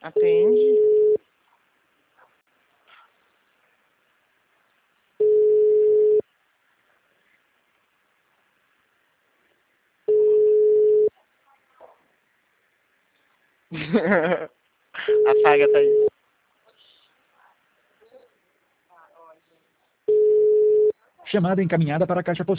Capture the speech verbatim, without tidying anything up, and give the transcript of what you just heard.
Atende. Apaga, Thaís. Chamada encaminhada para a caixa postal.